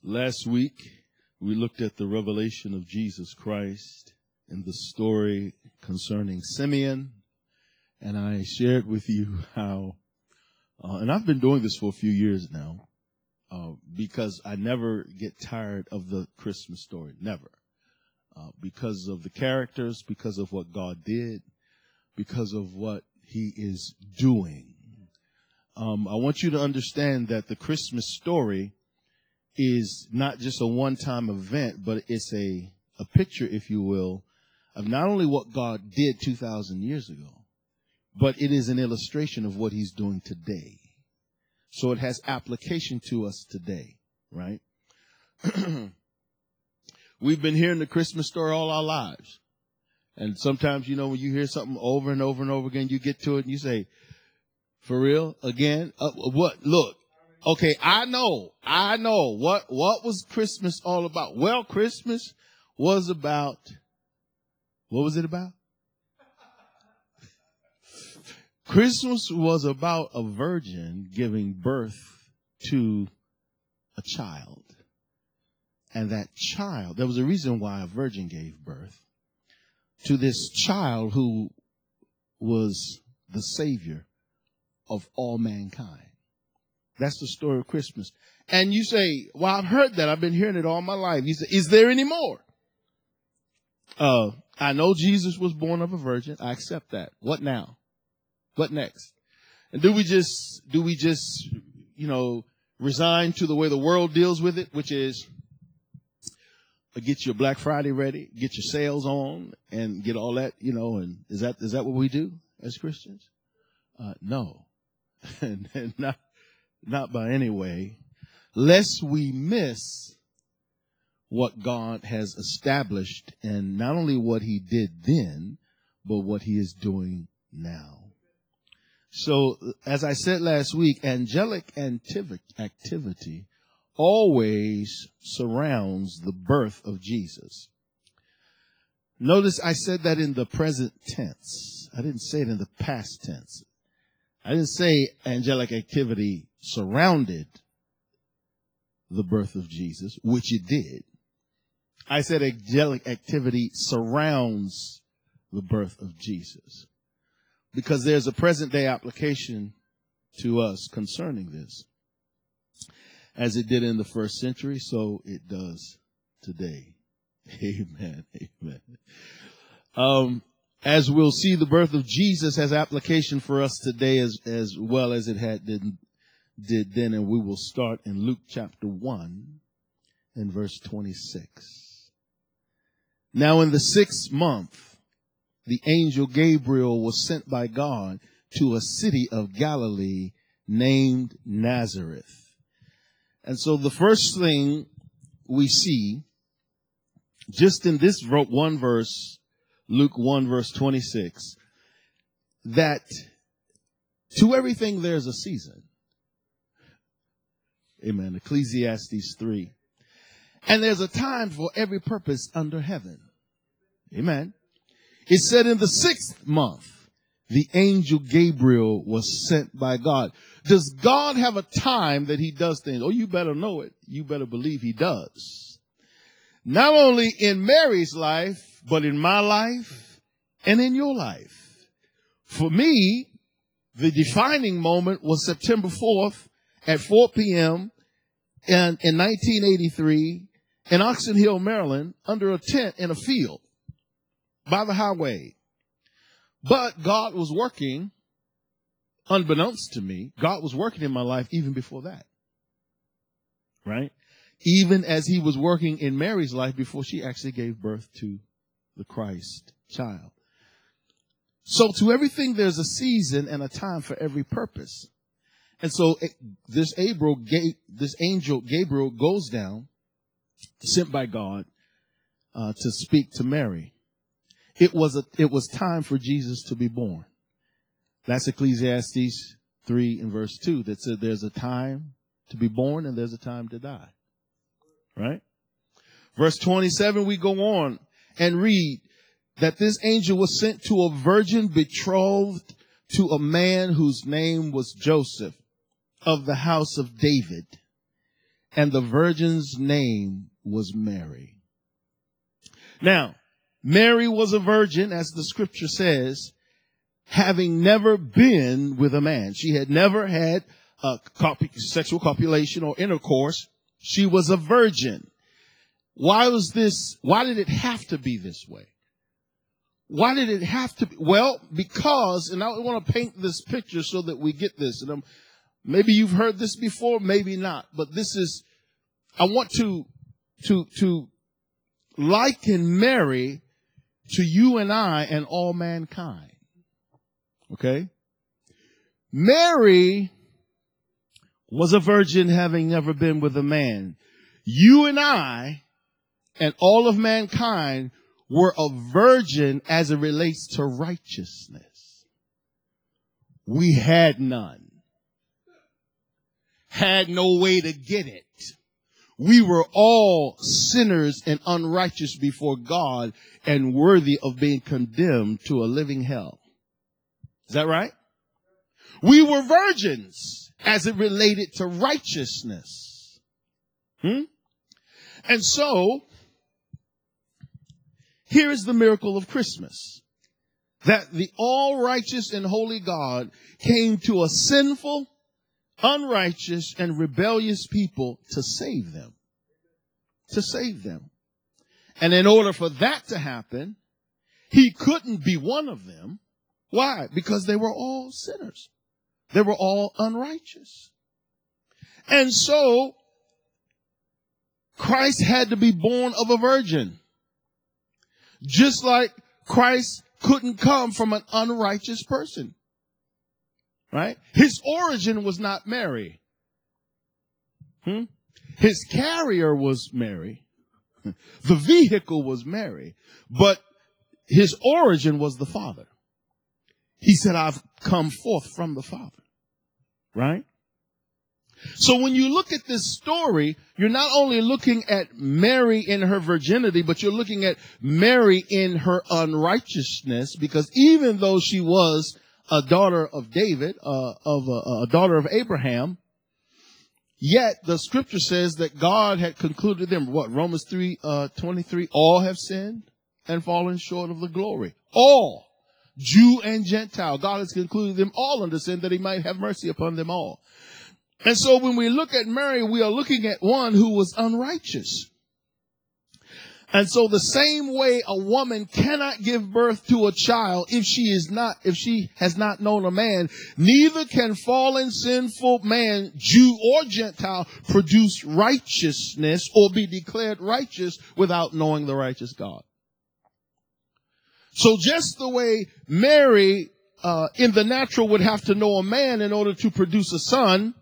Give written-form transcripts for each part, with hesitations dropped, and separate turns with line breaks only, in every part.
Last week, we looked at the revelation of Jesus Christ and the story concerning Simeon, and I shared with you how, and I've been doing this for a few years now, because I never get tired of the Christmas story, never, because of the characters, because of what God did, because of what He is doing. I want you to understand that the Christmas story is not just a one-time event, but it's a picture, if you will, of not only what God did 2,000 years ago, but it is an illustration of what He's doing today. So it has application to us today, right? We've been hearing the Christmas story all our lives. And sometimes, you know, when you hear something over and over and over again, you get to it and you say, for real? Again? What? Look. Okay, I know. What was Christmas all about? Well, Christmas was about, what was it about? Christmas was about a virgin giving birth to a child. And that child, there was a reason why a virgin gave birth to this child who was the Savior of all mankind. That's the story of Christmas. And you say, well, I've heard that. I've been hearing it all my life. You say, is there any more? I know Jesus was born of a virgin. I accept that. What now? What next? And do we just, you know, resign to the way the world deals with it, which is get your Black Friday ready, get your sales on, and get all that, you know, and is that what we do as Christians? No. and not by any way, lest we miss what God has established and not only what He did then, but what He is doing now. So, as I said last week, angelic activity always surrounds the birth of Jesus. Notice I said that in the present tense. I didn't say it in the past tense. I didn't say angelic activity surrounded the birth of Jesus, which it did. I said angelic activity surrounds the birth of Jesus because there's a present day application to us concerning this. As it did in the first century, so it does today. Amen. Amen. As we'll see, the birth of Jesus has application for us today as well as it did then, and we will start in Luke chapter 1 and verse 26. Now in the 6th month, the angel Gabriel was sent by God to a city of Galilee named Nazareth. And so the first thing we see, just in this one verse, Luke 1 verse 26, that to everything there's a season. Amen. Ecclesiastes 3. And there's a time for every purpose under heaven. Amen. It said in the 6th month, the angel Gabriel was sent by God. Does God have a time that He does things? Oh, you better know it. You better believe He does. Not only in Mary's life, but in my life and in your life. For me, the defining moment was September 4th at 4 p.m. in 1983 in Oxon Hill, Maryland, under a tent in a field by the highway. But God was working, unbeknownst to me, God was working in my life even before that. Right? Even as He was working in Mary's life before she actually gave birth to the Christ child. So to everything there's a season and a time for every purpose. And so this angel Gabriel goes down, sent by God, to speak to Mary. It was time for Jesus to be born. That's Ecclesiastes 3 and verse 2 that said there's a time to be born and there's a time to die. Right? Verse 27, we go on and read that this angel was sent to a virgin betrothed to a man whose name was Joseph of the house of David. and the virgin's name was Mary. Now, Mary was a virgin, as the scripture says, having never been with a man. She had never had sexual copulation or intercourse. She was a virgin. Why did it have to be this way? Why did it have to be? Well, because, and I want to paint this picture so that we get this. And maybe you've heard this before, maybe not. But I want to liken Mary to you and I and all mankind. Okay? Mary was a virgin having never been with a man. You and I and all of mankind were a virgin as it relates to righteousness. We had none. Had no way to get it. We were all sinners and unrighteous before God and worthy of being condemned to a living hell. Is that right? We were virgins as it related to righteousness. And so, here is the miracle of Christmas. That the all-righteous and holy God came to a sinful, unrighteous, and rebellious people to save them. To save them. And in order for that to happen, he couldn't be one of them. Why? Because they were all sinners. They were all unrighteous. And so, Christ had to be born of a virgin. Just like Christ couldn't come from an unrighteous person. Right? His origin was not Mary. His carrier was Mary. The vehicle was Mary. But his origin was the Father. He said, I've come forth from the Father. Right? So when you look at this story, you're not only looking at Mary in her virginity, but you're looking at Mary in her unrighteousness, because even though she was a daughter of David, a daughter of Abraham, yet the scripture says that God had concluded them. What? Romans 3:23, all have sinned and fallen short of the glory. All, Jew and Gentile. God has concluded them all under sin that he might have mercy upon them all. And so when we look at Mary, we are looking at one who was unrighteous. And so the same way a woman cannot give birth to a child if she has not known a man, neither can fallen sinful man, Jew or Gentile, produce righteousness or be declared righteous without knowing the righteous God. So just the way Mary in the natural would have to know a man in order to produce a son,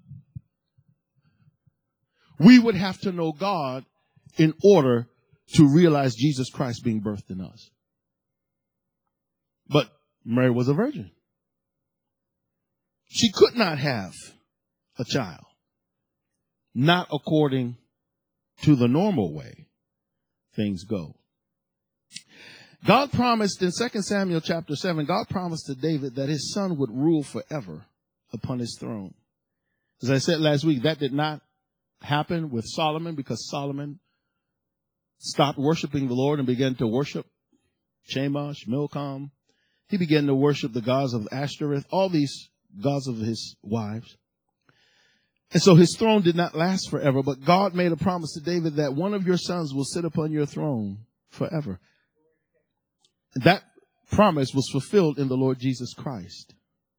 we would have to know God in order to realize Jesus Christ being birthed in us. But Mary was a virgin. She could not have a child. Not according to the normal way things go. God promised in 2 Samuel chapter 7, God promised to David that his son would rule forever upon his throne. As I said last week, that did not happen with Solomon, because Solomon stopped worshiping the Lord and began to worship Chemosh, Milcom. He began to worship the gods of Ashtoreth, all these gods of his wives. And so his throne did not last forever, but God made a promise to David that one of your sons will sit upon your throne forever. That promise was fulfilled in the Lord Jesus Christ.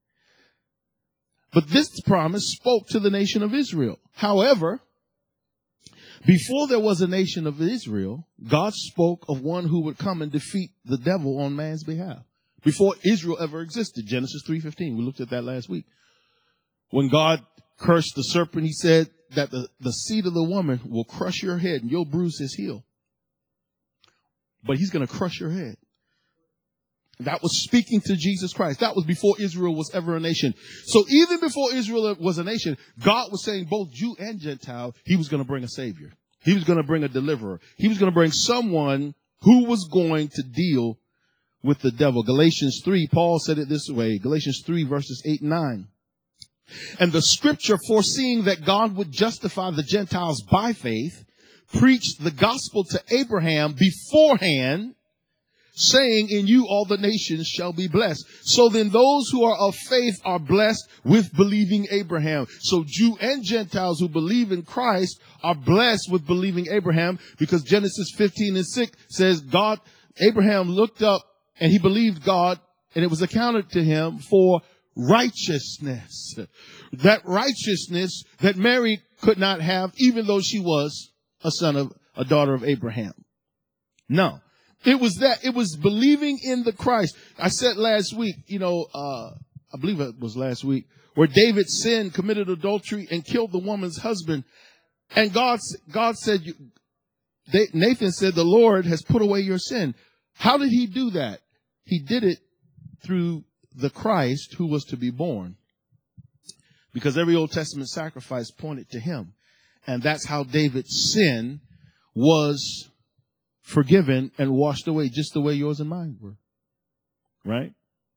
But this promise spoke to the nation of Israel. However, before there was a nation of Israel, God spoke of one who would come and defeat the devil on man's behalf. Before Israel ever existed, Genesis 3:15, we looked at that last week. When God cursed the serpent, he said that the seed of the woman will crush your head and you'll bruise his heel. But he's going to crush your head. That was speaking to Jesus Christ. That was before Israel was ever a nation. So even before Israel was a nation, God was saying both Jew and Gentile, he was going to bring a savior. He was going to bring a deliverer. He was going to bring someone who was going to deal with the devil. Galatians 3, Paul said it this way. Galatians 3 verses 8 and 9. And the scripture, foreseeing that God would justify the Gentiles by faith, preached the gospel to Abraham beforehand, saying, in you all the nations shall be blessed. So then those who are of faith are blessed with believing Abraham. So Jew and Gentiles who believe in Christ are blessed with believing Abraham, because Genesis 15:6 says Abraham looked up and he believed God, and it was accounted to him for righteousness. That righteousness that Mary could not have, even though she was a daughter of Abraham. No. It was believing in the Christ. I said last week, I believe it was last week, where David sinned, committed adultery, and killed the woman's husband. And God said, Nathan said, the Lord has put away your sin. How did he do that? He did it through the Christ who was to be born. Because every Old Testament sacrifice pointed to him. And that's how David's sin was forgiven and washed away, just the way yours and mine were. Right?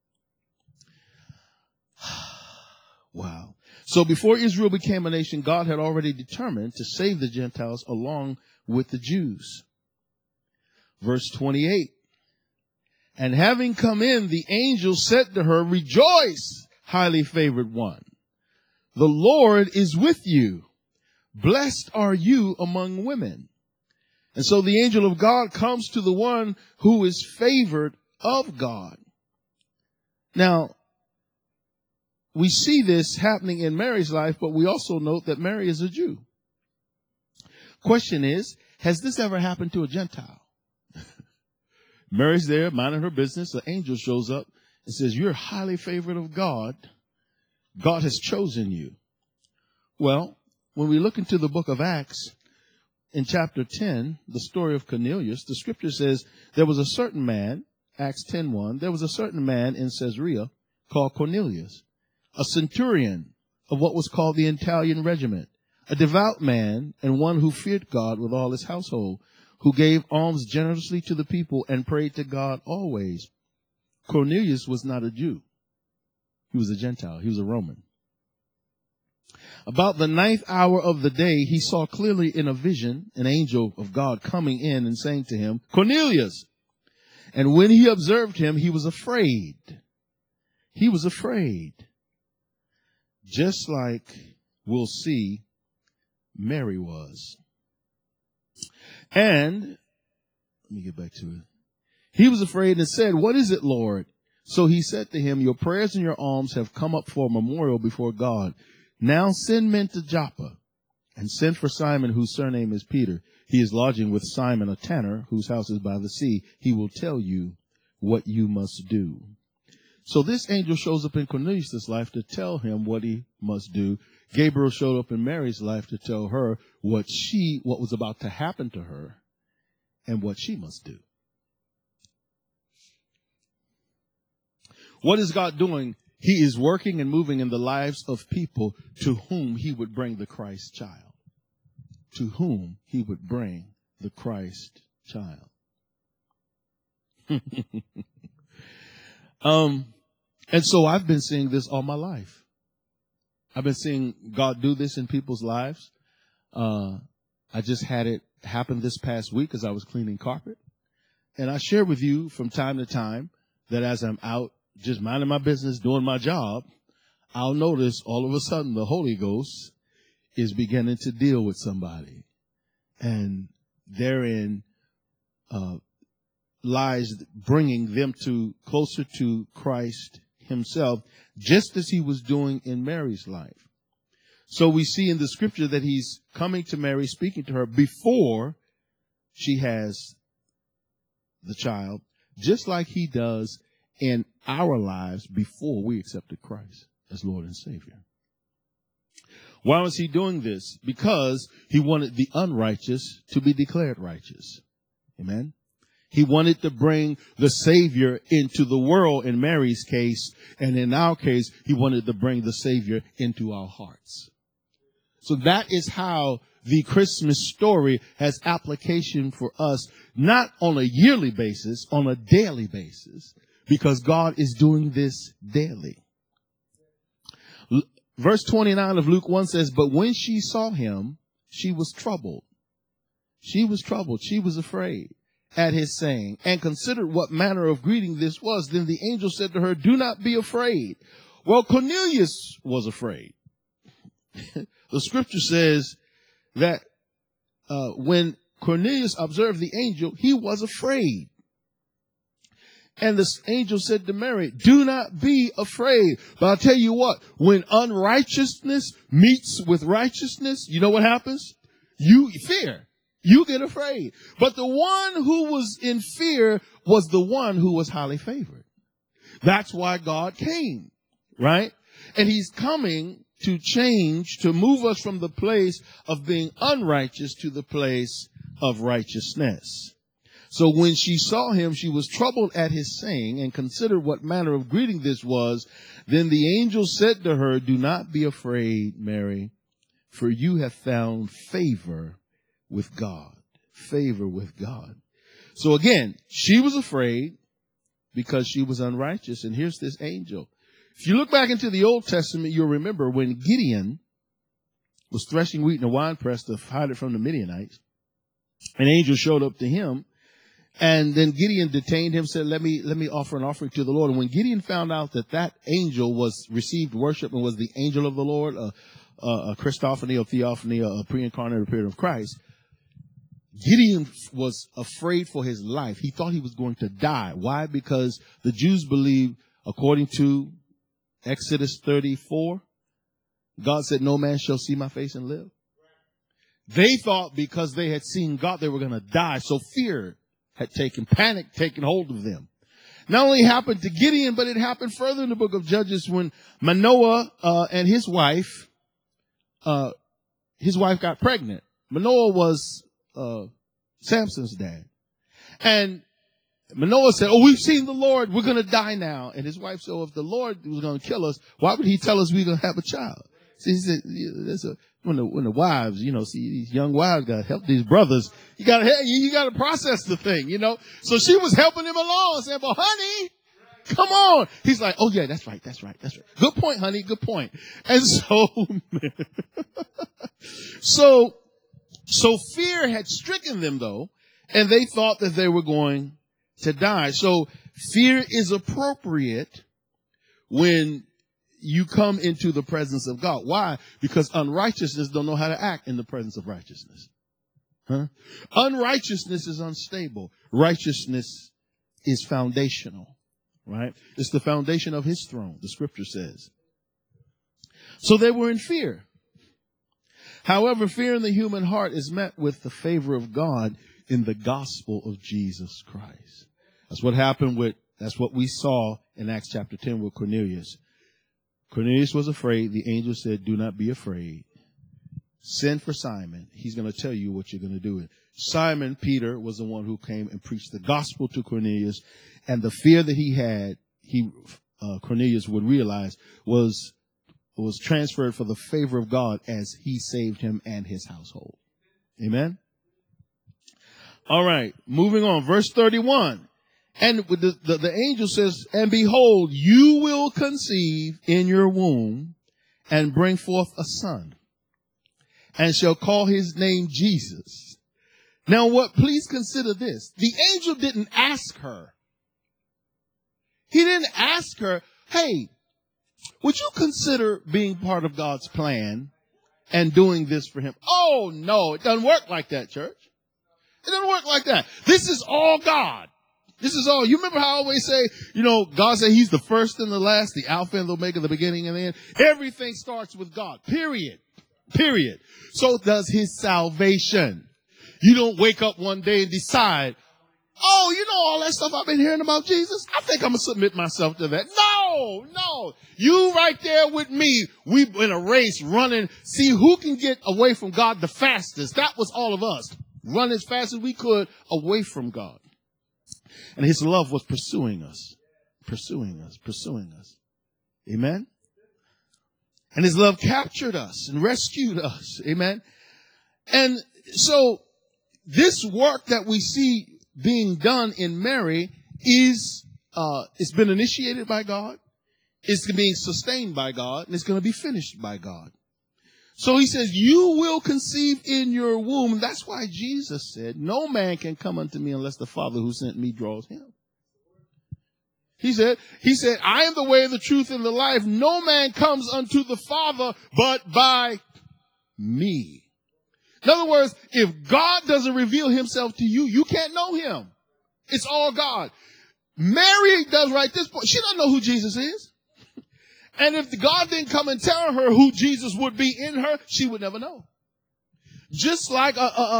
Wow. So before Israel became a nation, God had already determined to save the Gentiles along with the Jews. Verse 28. And having come in, the angel said to her, rejoice, highly favored one. The Lord is with you. Blessed are you among women. And so the angel of God comes to the one who is favored of God. Now, we see this happening in Mary's life, but we also note that Mary is a Jew. Question is, has this ever happened to a Gentile? Mary's there, minding her business. The angel shows up and says, you're highly favored of God. God has chosen you. Well, when we look into the book of Acts, in chapter 10, the story of Cornelius, the scripture says there was a certain man, Acts 10:1, there was a certain man in Caesarea called Cornelius, a centurion of what was called the Italian regiment, a devout man and one who feared God with all his household, who gave alms generously to the people and prayed to God always. Cornelius was not a Jew. He was a Gentile. He was a Roman. About the 9th hour of the day, he saw clearly in a vision an angel of God coming in and saying to him, Cornelius. And when he observed him, he was afraid. He was afraid. Just like we'll see Mary was. And, let me get back to it. He was afraid and said, what is it, Lord? So he said to him, your prayers and your alms have come up for a memorial before God. Now send men to Joppa and send for Simon, whose surname is Peter. He is lodging with Simon, a tanner, whose house is by the sea. He will tell you what you must do. So this angel shows up in Cornelius' life to tell him what he must do. Gabriel showed up in Mary's life to tell her what was about to happen to her and what she must do. What is God doing? He is working and moving in the lives of people to whom he would bring the Christ child. To whom he would bring the Christ child. And so I've been seeing this all my life. I've been seeing God do this in people's lives. I just had it happen this past week as I was cleaning carpet. And I share with you from time to time that as I'm out just minding my business, doing my job, I'll notice all of a sudden the Holy Ghost is beginning to deal with somebody. And therein lies bringing them closer to Christ himself, just as he was doing in Mary's life. So we see in the scripture that he's coming to Mary, speaking to her before she has the child, just like he does in our lives before we accepted Christ as Lord and Savior. Why was he doing this? Because he wanted the unrighteous to be declared righteous. Amen. He wanted to bring the Savior into the world in Mary's case, and in our case, he wanted to bring the Savior into our hearts. So that is how the Christmas story has application for us, not on a yearly basis, on a daily basis, because God is doing this daily. Verse 29 of Luke 1 says, but when she saw him, she was troubled. She was troubled. She was afraid at his saying, and considered what manner of greeting this was. Then the angel said to her, do not be afraid. Well, Cornelius was afraid. The scripture says that when Cornelius observed the angel, he was afraid. And the angel said to Mary, do not be afraid. But I'll tell you what, when unrighteousness meets with righteousness, you know what happens? You fear. You get afraid. But the one who was in fear was the one who was highly favored. That's why God came, right? And he's coming to change, to move us from the place of being unrighteous to the place of righteousness. So when she saw him, she was troubled at his saying, and considered what manner of greeting this was. Then the angel said to her, do not be afraid, Mary, for you have found favor with God. Favor with God. So again, she was afraid because she was unrighteous. And here's this angel. If you look back into the Old Testament, you'll remember when Gideon was threshing wheat in a winepress to hide it from the Midianites, an angel showed up to him. And then Gideon detained him, said, let me offer an offering to the Lord. And when Gideon found out that that angel was received worship and was the angel of the Lord, a Christophany or theophany, a pre-incarnate appearance of Christ, Gideon was afraid for his life. He thought he was going to die. Why? Because the Jews believed, according to Exodus 34, God said, no man shall see my face and live. They thought because they had seen God, they were going to die. So fear had panic taken hold of them. Not only happened to Gideon, but it happened further in the book of Judges when Manoah and his wife got pregnant. Manoah was Samson's dad. And Manoah said, we've seen the Lord. We're going to die now. And his wife said, if the Lord was going to kill us, why would he tell us we're going to have a child? See, he said, when the wives, see these young wives got to help these brothers. You got to process the thing, So she was helping him along, saying, "Well, honey, come on." He's like, "Oh yeah, that's right. Good point, honey. Good point." And so fear had stricken them though, and they thought that they were going to die. So fear is appropriate when you come into the presence of God. Why? Because unrighteousness don't know how to act in the presence of righteousness. Unrighteousness is unstable. Righteousness is foundational, right? It's the foundation of his throne, the scripture says. So they were in fear. However, fear in the human heart is met with the favor of God in the gospel of Jesus Christ. That's what we saw in Acts chapter 10 with Cornelius. Cornelius was afraid. The angel said, do not be afraid. Send for Simon. He's going to tell you what you're going to do. Simon Peter was the one who came and preached the gospel to Cornelius. And the fear that he had, Cornelius would realize was transferred for the favor of God as he saved him and his household. Amen. All right. Moving on. Verse 31. And the angel says, and behold, you will conceive in your womb and bring forth a son, and shall call his name Jesus. Now please consider this. The angel didn't ask her. He didn't ask her, hey, would you consider being part of God's plan and doing this for him? Oh no, it doesn't work like that, church. It doesn't work like that. This is all God. This is all. You remember how I always say, God said he's the first and the last, the Alpha and the Omega, the beginning and the end. Everything starts with God. Period. So does his salvation. You don't wake up one day and decide, all that stuff I've been hearing about Jesus, I think I'm going to submit myself to that. No. You right there with me. We in a race running, see who can get away from God the fastest. That was all of us. Run as fast as we could away from God. And his love was pursuing us. Amen. And his love captured us and rescued us. Amen. And so this work that we see being done in Mary it's been initiated by God. It's being sustained by God, and it's going to be finished by God. So he says, you will conceive in your womb. That's why Jesus said, no man can come unto me unless the Father who sent me draws him. He said, I am the way, the truth, and the life. No man comes unto the Father but by me. In other words, if God doesn't reveal himself to you, you can't know him. It's all God. Mary does right this point. She doesn't know who Jesus is. And if God didn't come and tell her who Jesus would be in her, she would never know. Just like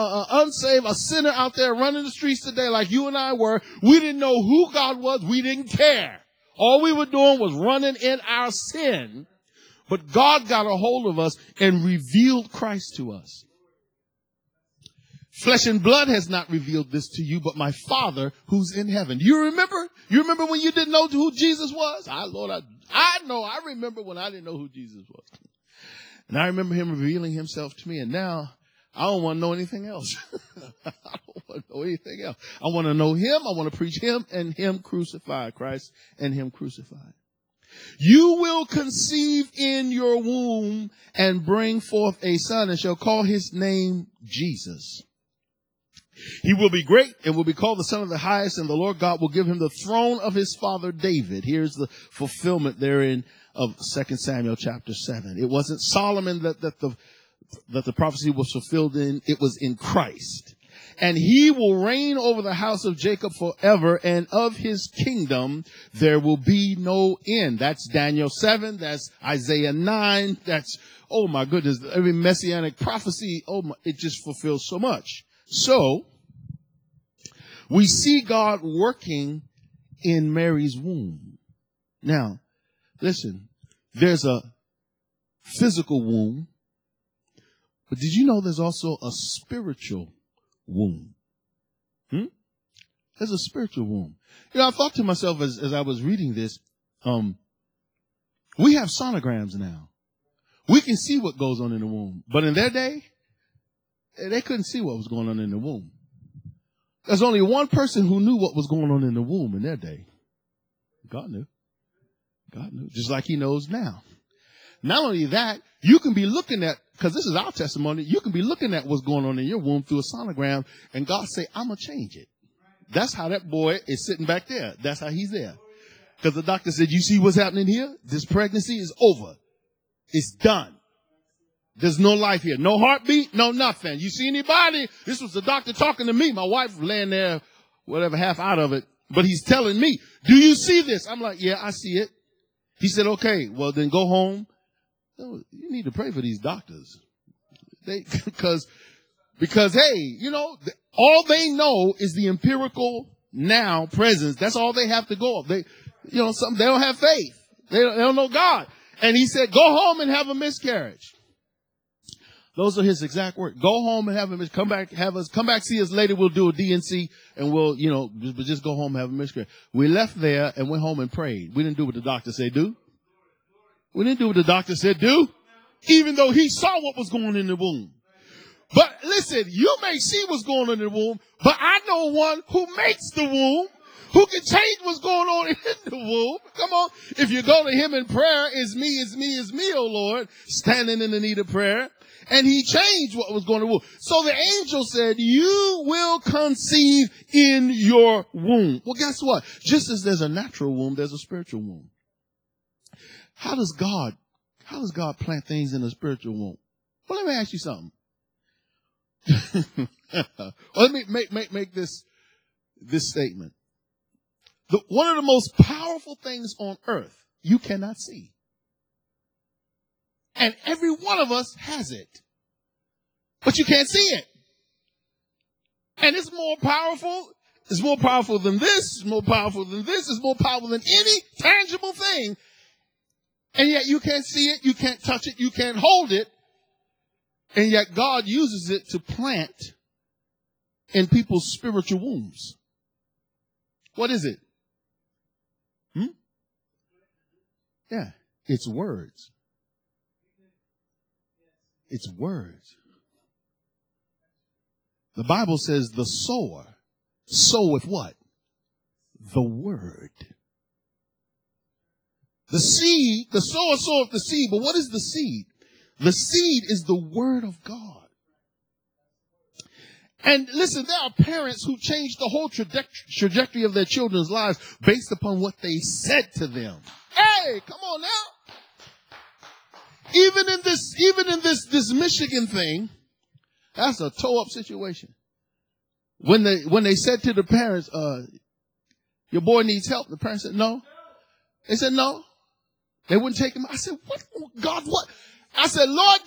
a sinner out there running the streets today, like you and I were, we didn't know who God was. We didn't care. All we were doing was running in our sin. But God got a hold of us and revealed Christ to us. Flesh and blood has not revealed this to you, but my Father who's in heaven. You remember? You remember when you didn't know who Jesus was? I remember when I didn't know who Jesus was. And I remember him revealing himself to me. And now I don't want to know anything else. I don't want to know anything else. I want to know him. I want to preach him and him crucified, Christ and him crucified. You will conceive in your womb and bring forth a son and shall call his name Jesus. He will be great and will be called the Son of the Highest, and the Lord God will give him the throne of his father David. Here's the fulfillment therein of 2 Samuel chapter 7. It wasn't Solomon that the prophecy was fulfilled in. It was in Christ. And he will reign over the house of Jacob forever, and of his kingdom there will be no end. That's Daniel 7. That's Isaiah 9. That's, oh my goodness, every messianic prophecy. It just fulfills so much. So, we see God working in Mary's womb. Now, listen, there's a physical womb, but did you know there's also a spiritual womb? There's a spiritual womb. You know, I thought to myself as I was reading this, we have sonograms now. We can see what goes on in the womb. But in their day, they couldn't see what was going on in the womb. There's only one person who knew what was going on in the womb in their day. God knew. God knew. Just like he knows now. Not only that, you can be looking at, because this is our testimony, you can be looking at what's going on in your womb through a sonogram, and God say, I'm going to change it. That's how that boy is sitting back there. That's how he's there. Because the doctor said, you see what's happening here? This pregnancy is over. It's done. There's no life here. No heartbeat, no nothing. You see anybody? This was the doctor talking to me. My wife laying there, whatever, half out of it. But he's telling me, do you see this? I'm like, yeah, I see it. He said, okay, well, then go home. You need to pray for these doctors. Because, hey, you know, all they know is the empirical now presence. That's all they have to go off. They don't have faith. They don't know God. And he said, go home and have a miscarriage. Those are his exact words. Go home and have a miscarriage. Come back, see us later. We'll do a DNC and we'll, just go home and have a miscarriage. We left there and went home and prayed. We didn't do what the doctor said do. We didn't do what the doctor said do, even though he saw what was going on in the womb. But listen, you may see what's going on in the womb, but I know one who makes the womb, who can change what's going on in the womb. Come on. If you go to him in prayer, it's me, oh Lord, standing in the need of prayer. And he changed what was going on in the womb. So the angel said, you will conceive in your womb. Well, guess what? Just as there's a natural womb, there's a spiritual womb. How does God plant things in a spiritual womb? Well, let me ask you something. Let me make this statement. One of the most powerful things on earth you cannot see. And every one of us has it. But you can't see it. And it's more powerful. It's more powerful than this. It's more powerful than this. It's more powerful than any tangible thing. And yet you can't see it. You can't touch it. You can't hold it. And yet God uses it to plant in people's spiritual wombs. What is it? Yeah, it's words. It's words. The Bible says the sower soweth what? The word. The seed, the sower soweth the seed, but what is the seed? The seed is the word of God. And listen, there are parents who change the whole trajectory of their children's lives based upon what they said to them. Hey, come on now. Even in this Michigan thing, that's a toe-up situation. When they said to the parents, your boy needs help, the parents said no. They said no. They wouldn't take him. I said, what? God, what? I said, Lord,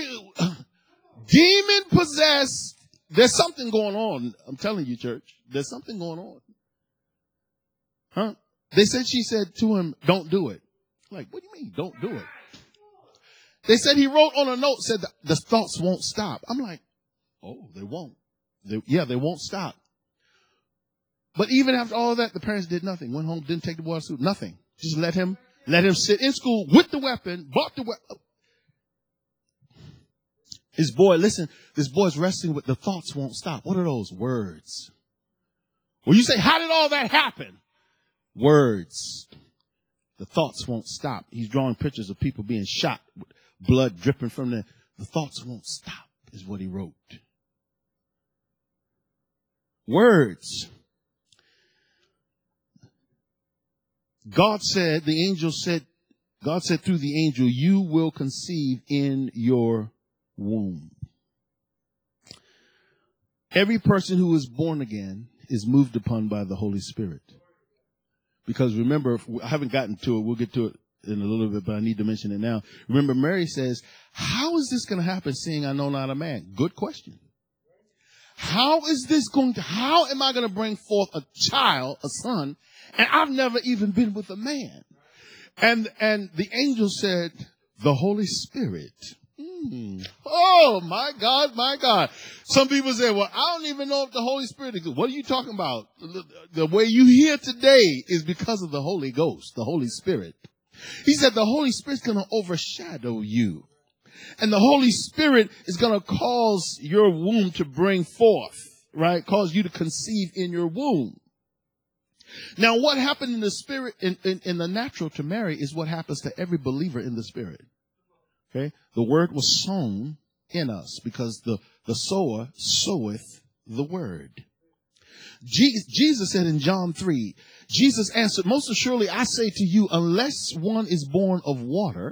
demon possessed. There's something going on. I'm telling you, church. There's something going on. Huh? She said to him, don't do it. Like, what do you mean, don't do it? They said he wrote on a note, said the thoughts won't stop. I'm like, oh, they won't. They won't stop. But even after all that, the parents did nothing. Went home, didn't take the boy to school, nothing. Just let him sit in school with the weapon, bought the weapon. His boy, listen, this boy's wrestling with the thoughts won't stop. What are those words? Well, you say, how did all that happen? Words. The thoughts won't stop. He's drawing pictures of people being shot, with blood dripping from them. The thoughts won't stop is what he wrote. Words. God said through the angel, you will conceive in your womb. Every person who is born again is moved upon by the Holy Spirit. Because remember, I haven't gotten to it. We'll get to it in a little bit, but I need to mention it now. Remember, Mary says, how is this going to happen seeing I know not a man? Good question. How am I going to bring forth a child, a son, and I've never even been with a man? And the angel said, the Holy Spirit. Oh, my God, my God. Some people say, well, I don't even know if the Holy Spirit exists. What are you talking about? The way you hear today is because of the Holy Ghost, the Holy Spirit. He said the Holy Spirit's going to overshadow you. And the Holy Spirit is going to cause your womb to bring forth, right? Cause you to conceive in your womb. Now, what happened in the spirit, in the natural to Mary is what happens to every believer in the spirit. Okay. The word was sown in us because the sower soweth the word. Jesus said in John 3, Jesus answered, most assuredly I say to you, unless one is born of water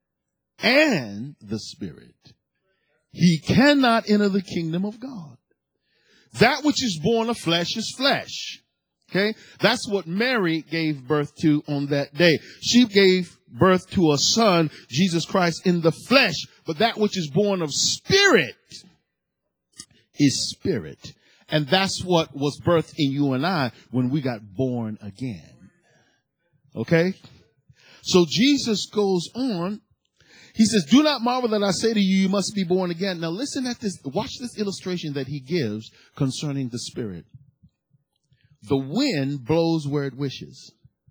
and the Spirit, he cannot enter the kingdom of God. That which is born of flesh is flesh. Okay. That's what Mary gave birth to on that day. She gave birth to a son, Jesus Christ, in the flesh. But that which is born of spirit is spirit. And that's what was birthed in you and I when we got born again. Okay. So Jesus goes on. He says, do not marvel that I say to you, you must be born again. Now listen at this. Watch this illustration that he gives concerning the spirit. The wind blows where it wishes,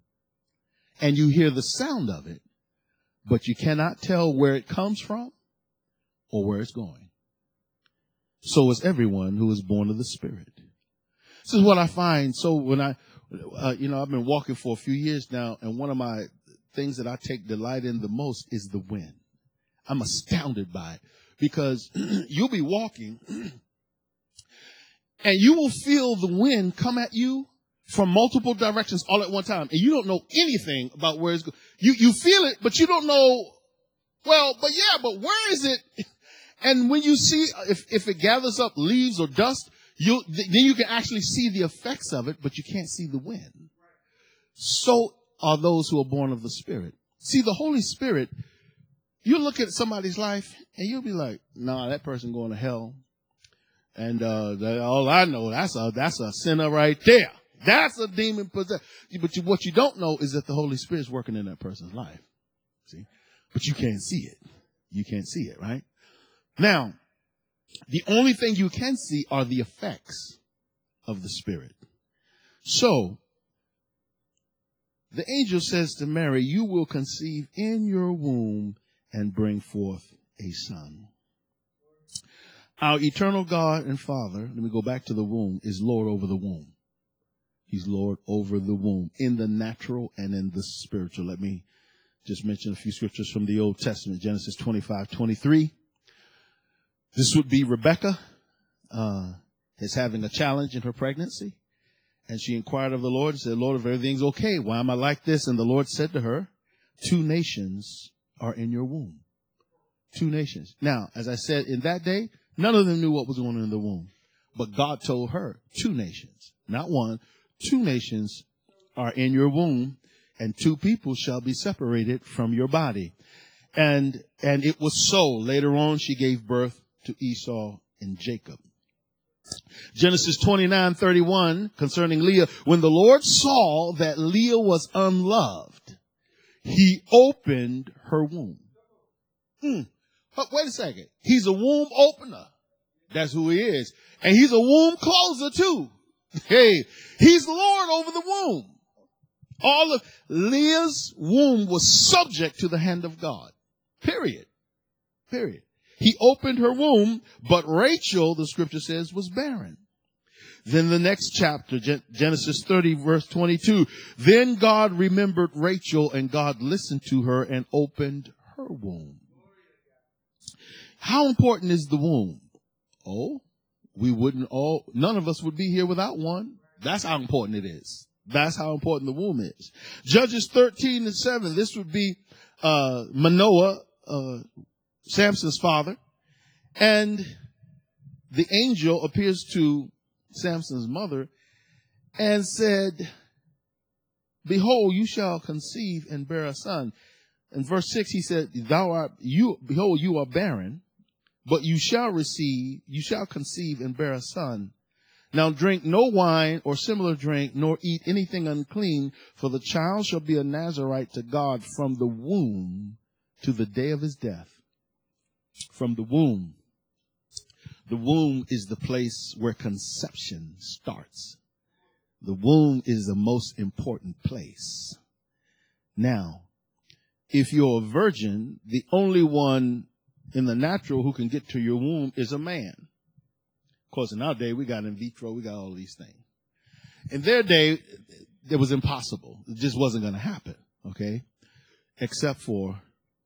and you hear the sound of it, but you cannot tell where it comes from or where it's going. So is everyone who is born of the Spirit. This is what I find. So when I've been walking for a few years now, and one of my things that I take delight in the most is the wind. I'm astounded by it because you'll be walking and you will feel the wind come at you from multiple directions all at one time. And you don't know anything about where it's going. You feel it, but you don't know, but where is it? And when you see, if it gathers up leaves or dust, then you can actually see the effects of it, but you can't see the wind. So are those who are born of the Spirit. See, the Holy Spirit, you look at somebody's life and you'll be like, nah, that person going to hell. And all I know, that's a sinner right there. That's a demon possessed. But what you don't know is that the Holy Spirit is working in that person's life. See? But you can't see it. You can't see it, right? Now, the only thing you can see are the effects of the Spirit. So, the angel says to Mary, you will conceive in your womb and bring forth a son. Our eternal God and Father, let me go back to the womb, is Lord over the womb. He's Lord over the womb in the natural and in the spiritual. Let me Just mentioned a few scriptures from the Old Testament, Genesis 25:23. This would be Rebecca is having a challenge in her pregnancy. And she inquired of the Lord and said, Lord, if everything's okay, why am I like this? And the Lord said to her, 2 nations are in your womb. 2 nations. Now, as I said, in that day, none of them knew what was going on in the womb. But God told her 2 nations, not 1, 2 nations are in your womb, and 2 people shall be separated from your body. And it was so. Later on, she gave birth to Esau and Jacob. Genesis 29:31 concerning Leah. When the Lord saw that Leah was unloved, he opened her womb. Wait a second. He's a womb opener. That's who he is. And he's a womb closer too. Hey, he's Lord over the womb. All of Leah's womb was subject to the hand of God. Period. He opened her womb, but Rachel, the scripture says, was barren. Then the next chapter, Genesis 30, verse 22. Then God remembered Rachel, and God listened to her and opened her womb. How important is the womb? Oh, none of us would be here without one. That's how important it is. That's how important the womb is. Judges 13:7. This would be Manoah, Samson's father. And the angel appears to Samson's mother and said, behold, you shall conceive and bear a son. In verse 6, he said, behold, you are barren, but you shall conceive and bear a son. Now drink no wine or similar drink, nor eat anything unclean, for the child shall be a Nazarite to God from the womb to the day of his death. From the womb. The womb is the place where conception starts. The womb is the most important place. Now, if you're a virgin, the only one in the natural who can get to your womb is a man. Of course, in our day, we got in vitro, we got all these things. In their day, it was impossible. It just wasn't going to happen, okay? Except for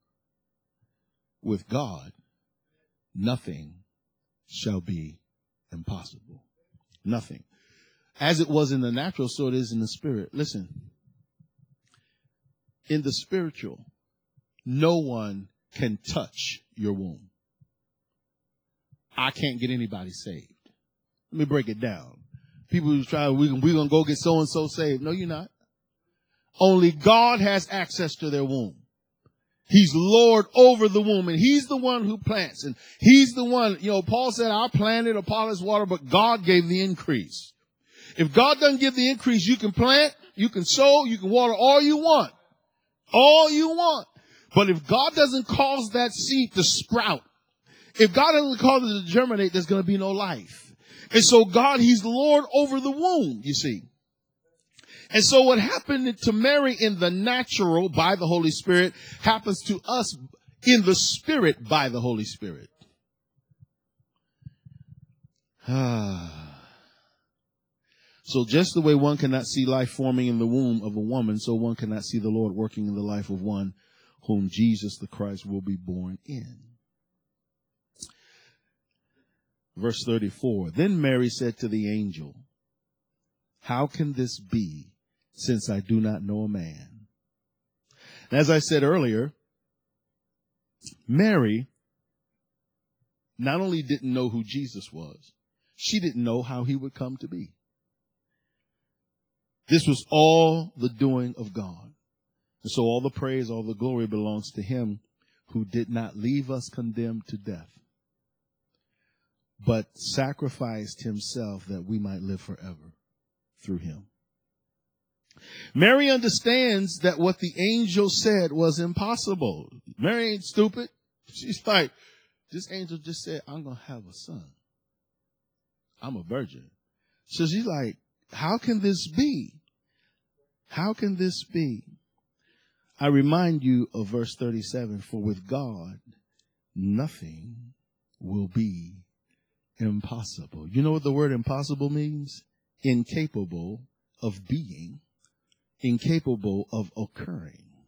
with God, nothing shall be impossible. Nothing. As it was in the natural, so it is in the spirit. Listen, in the spiritual, no one can touch your womb. I can't get anybody saved. Let me break it down. People who try, we're going to go get so-and-so saved. No, you're not. Only God has access to their womb. He's Lord over the womb, and he's the one who plants, and he's the one, Paul said, I planted, Apollos water, but God gave the increase. If God doesn't give the increase, you can plant, you can sow, you can water all you want. All you want. But if God doesn't cause that seed to sprout, if God doesn't cause it to germinate, there's going to be no life. And so God, he's Lord over the womb, you see. And so what happened to Mary in the natural by the Holy Spirit happens to us in the spirit by the Holy Spirit. So just the way one cannot see life forming in the womb of a woman, so one cannot see the Lord working in the life of one whom Jesus the Christ will be born in. Verse 34, then Mary said to the angel, how can this be, since I do not know a man? And as I said earlier, Mary not only didn't know who Jesus was, she didn't know how he would come to be. This was all the doing of God. And so all the praise, all the glory belongs to him who did not leave us condemned to death, but sacrificed himself that we might live forever through him. Mary understands that what the angel said was impossible. Mary ain't stupid. She's like, this angel just said, I'm going to have a son. I'm a virgin. So she's like, how can this be? How can this be? I remind you of verse 37, for with God, nothing will be impossible. You know what the word impossible means? Incapable of being, incapable of occurring,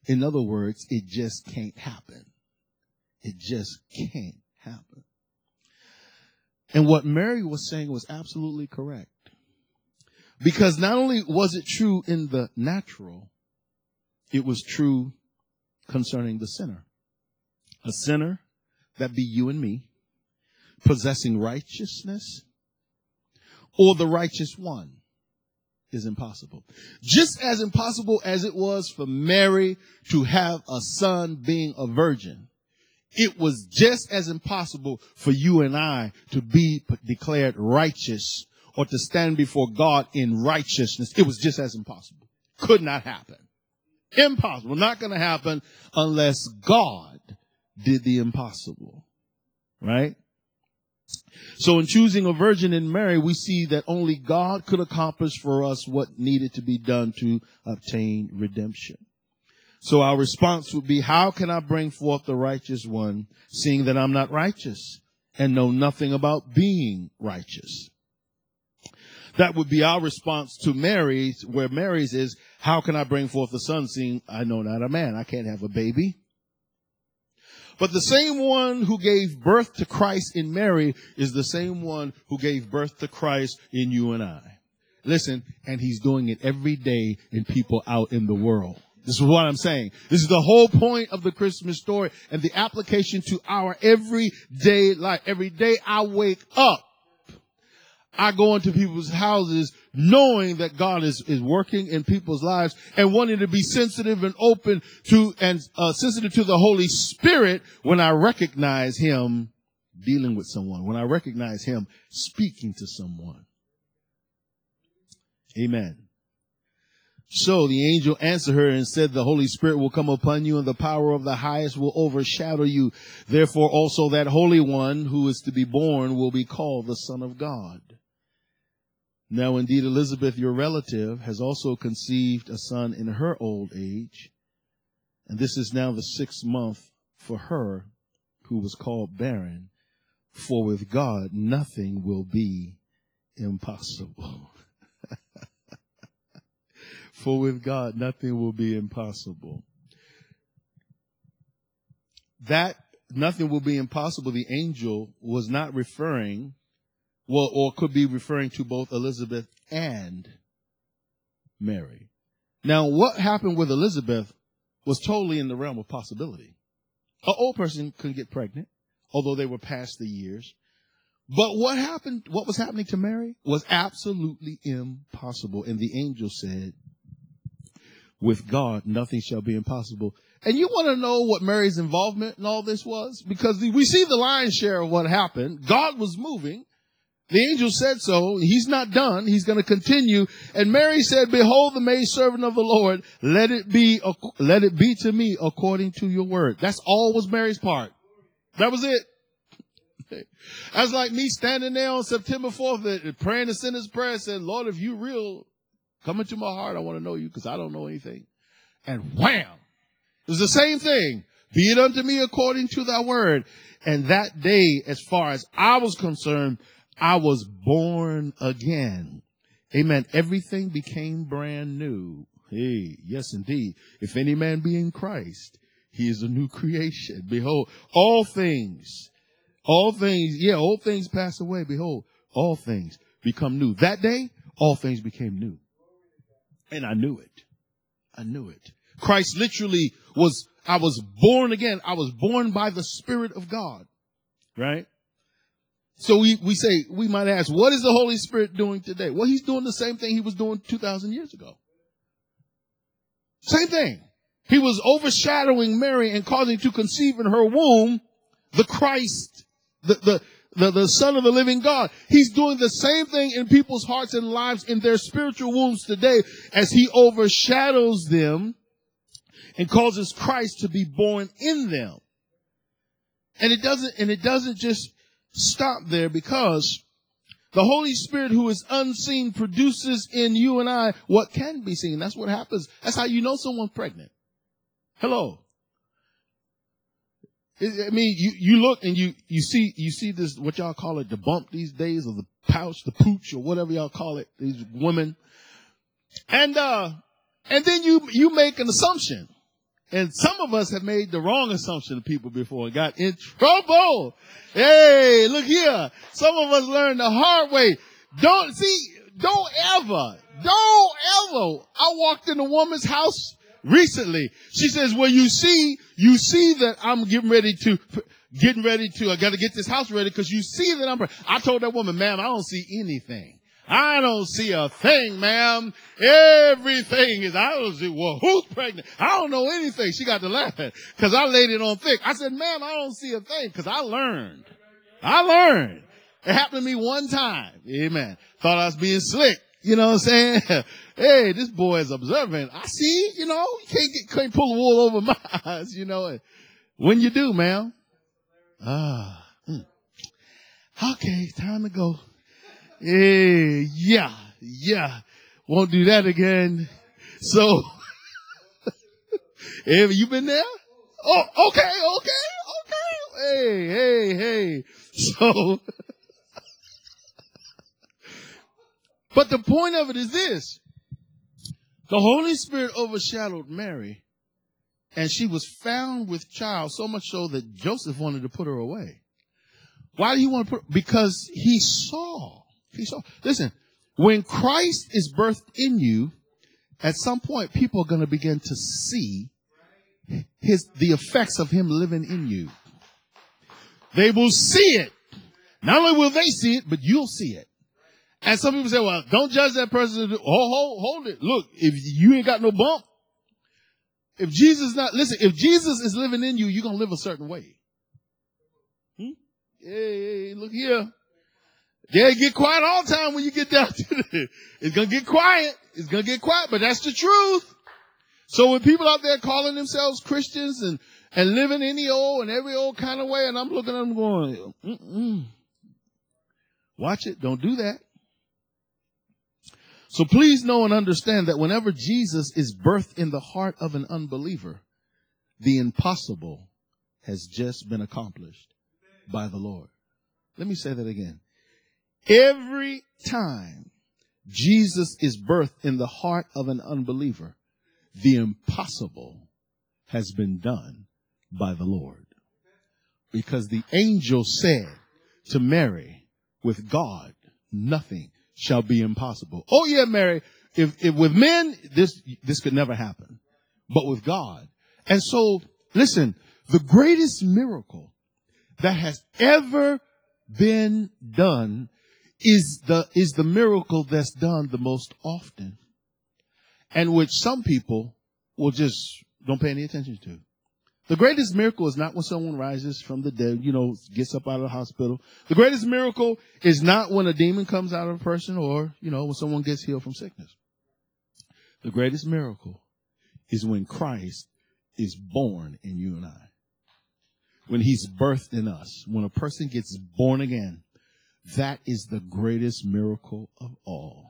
In other words, it just can't happen. It just can't happen. And what Mary was saying was absolutely correct. Because not only was it true in the natural, it was true concerning the sinner. A sinner, that be you and me, possessing righteousness, or the righteous one, is impossible. Just as impossible as it was for Mary to have a son being a virgin, it was just as impossible for you and I to be declared righteous or to stand before God in righteousness. It was just as impossible. Could not happen. Impossible. Not going to happen unless God did the impossible. Right? So in choosing a virgin in Mary, we see that only God could accomplish for us what needed to be done to obtain redemption. So our response would be, how can I bring forth the righteous one, seeing that I'm not righteous and know nothing about being righteous? That would be our response to Mary's, where Mary's is, how can I bring forth a son, seeing I know not a man? I can't have a baby. But the same one who gave birth to Christ in Mary is the same one who gave birth to Christ in you and I. Listen, and he's doing it every day in people out in the world. This is what I'm saying. This is the whole point of the Christmas story and the application to our everyday life. Every day I wake up, I go into people's houses knowing that God is working in people's lives and wanting to be sensitive and open to and sensitive to the Holy Spirit when I recognize him dealing with someone, when I recognize him speaking to someone. Amen. So the angel answered her and said, the Holy Spirit will come upon you and the power of the highest will overshadow you. Therefore also that Holy One who is to be born will be called the Son of God. Now indeed Elizabeth, your relative, has also conceived a son in her old age. And this is now the 6th month for her who was called barren. For with God nothing will be impossible. For with God, nothing will be impossible. That nothing will be impossible, the angel was not referring, well, or could be referring to both Elizabeth and Mary. Now, what happened with Elizabeth was totally in the realm of possibility. An old person could get pregnant, although they were past the years. But what was happening to Mary was absolutely impossible. And the angel said, with God, nothing shall be impossible. And you want to know what Mary's involvement in all this was? Because we see the lion's share of what happened. God was moving. The angel said so. He's not done. He's going to continue. And Mary said, behold, the maidservant of the Lord, let it be to me according to your word. That's all was Mary's part. That was it. That's like me standing there on September 4th praying the sinner's prayer and saying, Lord, if you real, come into my heart. I want to know you because I don't know anything. And wham! It was the same thing. Be it unto me according to thy word. And that day, as far as I was concerned, I was born again. Amen. Everything became brand new. Hey, yes, indeed. If any man be in Christ, he is a new creation. Behold, all things, old things pass away. Behold, all things become new. That day, all things became new. And I knew it. I knew it. Christ literally I was born again. I was born by the Spirit of God. Right? So we might ask, what is the Holy Spirit doing today? Well, he's doing the same thing he was doing 2,000 years ago. Same thing. He was overshadowing Mary and causing to conceive in her womb the Christ, the Son of the living God. He's doing the same thing in people's hearts and lives in their spiritual wombs today as he overshadows them and causes Christ to be born in them. And it doesn't just stop there, because the Holy Spirit, who is unseen, produces in you and I what can be seen. That's what happens. That's how you know someone's pregnant. Hello. I mean, you look and you see this, what y'all call it, the bump these days, or the pouch, the pooch, or whatever y'all call it, these women. And then you make an assumption. And some of us have made the wrong assumption of people before and got in trouble. Hey, look here. Some of us learned the hard way. Don't ever. I walked in a woman's house recently. She says, well, you see that I'm getting ready to, I got to get this house ready because you see that I told that woman, ma'am, I don't see anything. I don't see a thing, ma'am. Everything is, I don't see, well, who's pregnant? I don't know anything. She got to laughing because I laid it on thick. I said, ma'am, I don't see a thing because I learned. It happened to me one time. Amen. Thought I was being slick. You know what I'm saying? Hey, this boy is observant. I see, can't pull the wool over my eyes, When you do, ma'am. Okay, time to go. Hey, yeah. Won't do that again. So, have you been there? Oh, okay. Hey. So, but the point of it is this. The Holy Spirit overshadowed Mary, and she was found with child, so much so that Joseph wanted to put her away. Why did he want to put her? Because he saw. Listen, when Christ is birthed in you, at some point people are going to begin to see the effects of him living in you. They will see it. Not only will they see it, but you'll see it. And some people say, well, don't judge that person. Hold it. Look, if you ain't got no bump, if Jesus is living in you, you're going to live a certain way. Hey, look here. Yeah, it get quiet all the time when you get down to it. It's going to get quiet. But that's the truth. So when people out there calling themselves Christians and living any old and every old kind of way, and I'm looking at them going, watch it. Don't do that. So please know and understand that whenever Jesus is birthed in the heart of an unbeliever, the impossible has just been accomplished by the Lord. Let me say that again. Every time Jesus is birthed in the heart of an unbeliever, the impossible has been done by the Lord. Because the angel said to Mary, with God, nothing shall be impossible. Oh yeah, Mary, if with men, this could never happen, but with God. And so, listen, the greatest miracle that has ever been done is the miracle that's done the most often, and which some people will just don't pay any attention to. The greatest miracle is not when someone rises from the dead, gets up out of the hospital. The greatest miracle is not when a demon comes out of a person or, when someone gets healed from sickness. The greatest miracle is when Christ is born in you and I. When he's birthed in us. When a person gets born again. That is the greatest miracle of all.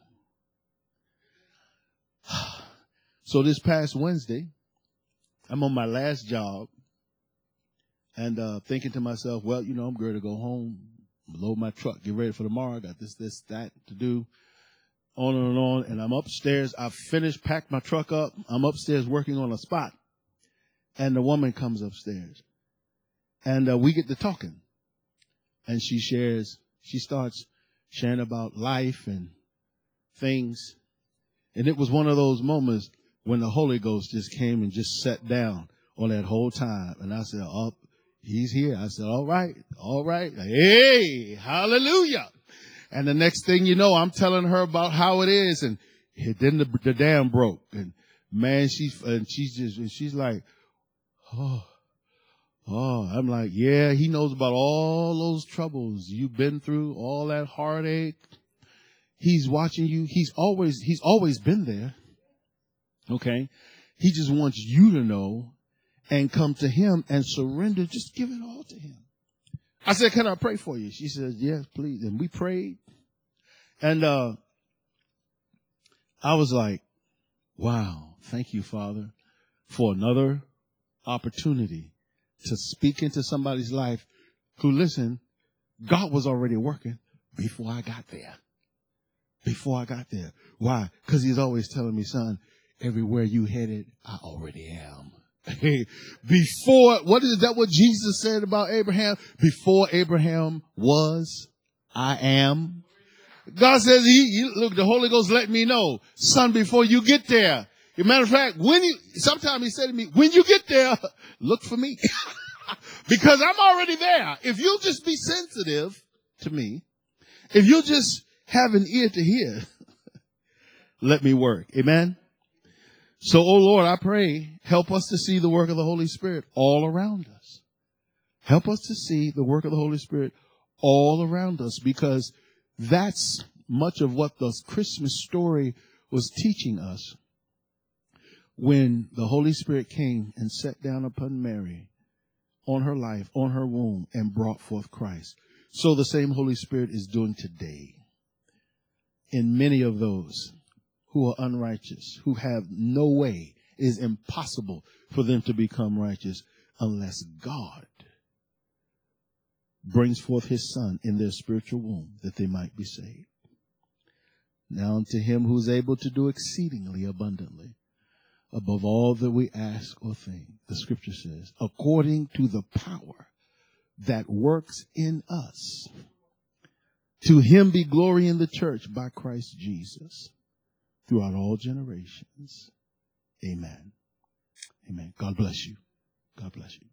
So this past Wednesday, I'm on my last job and thinking to myself, well, I'm ready to go home, load my truck, get ready for tomorrow. I got this, that to do, on and on. And I'm upstairs. I've finished, packed my truck up. I'm upstairs working on a spot. And the woman comes upstairs. And we get to talking. And she starts sharing about life and things. And it was one of those moments when the Holy Ghost just came and just sat down on that whole time. And I said, oh, he's here. I said, all right. Hey, hallelujah. And the next thing you know, I'm telling her about how it is. And then the dam broke. And man, she's like, oh, I'm like, yeah, he knows about all those troubles you've been through, all that heartache. He's watching you. He's always been there. Okay. He just wants you to know and come to him and surrender. Just give it all to him. I said, can I pray for you? She says, yes, please. And we prayed. And, I was like, wow, thank you, Father, for another opportunity to speak into somebody's life who, listen, God was already working before I got there. Why? Because he's always telling me, son, everywhere you headed, I already am. Before, what Jesus said about Abraham? Before Abraham was, I am. God says, look, the Holy Ghost let me know, son, before you get there. As a matter of fact, sometimes he said to me, when you get there, look for me. Because I'm already there. If you'll just be sensitive to me, if you'll just have an ear to hear, let me work. Amen. So, oh Lord, I pray, help us to see the work of the Holy Spirit all around us. Help us to see the work of the Holy Spirit all around us, because that's much of what the Christmas story was teaching us when the Holy Spirit came and sat down upon Mary on her life, on her womb, and brought forth Christ. So the same Holy Spirit is doing today in many of those who are unrighteous, who have no way. It is impossible for them to become righteous unless God brings forth his Son in their spiritual womb that they might be saved. Now unto him who is able to do exceedingly abundantly above all that we ask or think, the scripture says, according to the power that works in us. To him be glory in the church by Christ Jesus throughout all generations. Amen. Amen. God bless you. God bless you.